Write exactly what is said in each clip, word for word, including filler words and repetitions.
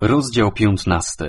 Rozdział piętnasty.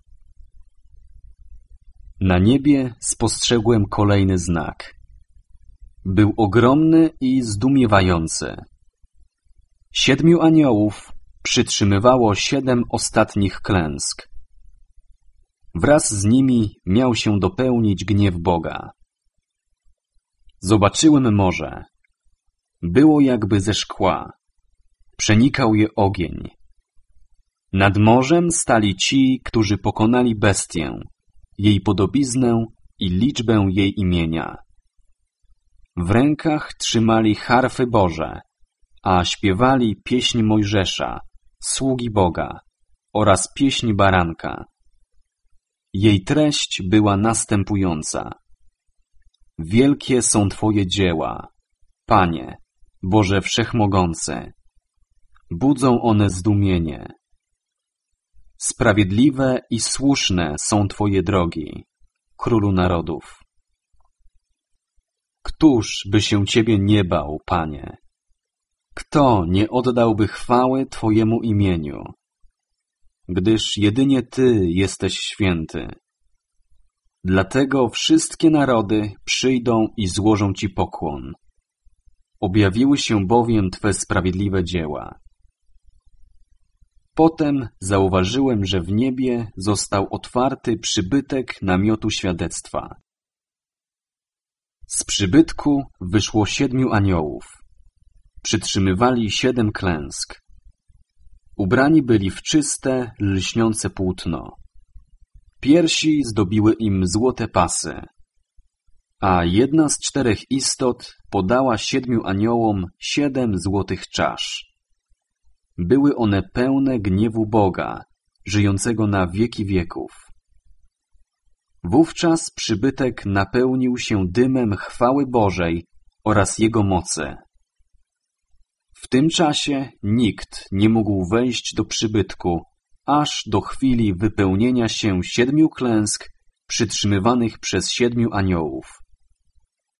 Na niebie spostrzegłem kolejny znak. Był ogromny i zdumiewający. Siedmiu aniołów przytrzymywało siedem ostatnich klęsk. Wraz z nimi miał się dopełnić gniew Boga. Zobaczyłem morze. Było jakby ze szkła. Przenikał je ogień. Nad morzem stali ci, którzy pokonali bestię, jej podobiznę i liczbę jej imienia. W rękach trzymali harfy Boże, a śpiewali pieśń Mojżesza, sługi Boga, oraz pieśń Baranka. Jej treść była następująca. Wielkie są Twoje dzieła, Panie, Boże Wszechmogący. Budzą one zdumienie. Sprawiedliwe i słuszne są Twoje drogi, Królu narodów. Któż by się Ciebie nie bał, Panie? Kto nie oddałby chwały Twojemu imieniu? Gdyż jedynie Ty jesteś święty. Dlatego wszystkie narody przyjdą i złożą Ci pokłon. Objawiły się bowiem Twe sprawiedliwe dzieła. Potem zauważyłem, że w niebie został otwarty przybytek namiotu świadectwa. Z przybytku wyszło siedmiu aniołów. Przytrzymywali siedem klęsk. Ubrani byli w czyste, lśniące płótno. Piersi zdobiły im złote pasy. A jedna z czterech istot podała siedmiu aniołom siedem złotych czasz. Były one pełne gniewu Boga, żyjącego na wieki wieków. Wówczas przybytek napełnił się dymem chwały Bożej oraz Jego mocy. W tym czasie nikt nie mógł wejść do przybytku, aż do chwili wypełnienia się siedmiu klęsk przytrzymywanych przez siedmiu aniołów.